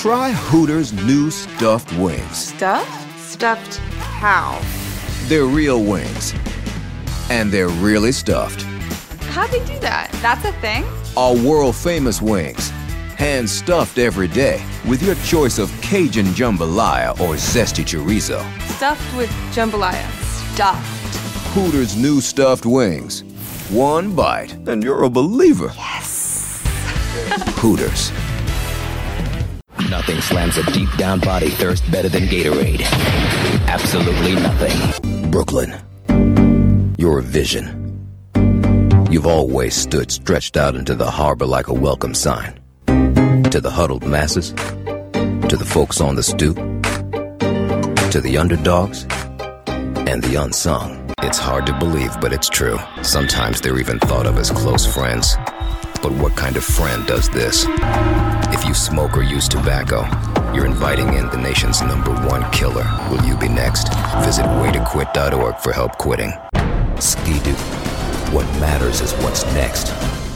Try Hooters' new stuffed wings. Stuffed? Stuffed how? They're real wings. And they're really stuffed. How'd they do that? That's a thing? Our world-famous wings. Hand-stuffed every day with your choice of Cajun jambalaya or zesty chorizo. Stuffed with jambalaya. Stuffed. Hooters' new stuffed wings. One bite, and you're a believer. Yes. Hooters. Nothing slams a deep-down body thirst better than Gatorade. Absolutely nothing. Brooklyn. You're a vision. You've always stood stretched out into the harbor like a welcome sign. To the huddled masses, to the folks on the stoop, to the underdogs, and the unsung. It's hard to believe, but it's true. Sometimes they're even thought of as close friends. But what kind of friend does this? If you smoke or use tobacco, you're inviting in the nation's #1 killer. Will you be next? Visit waytoquit.org for help quitting. Ski-Doo. What matters is what's next.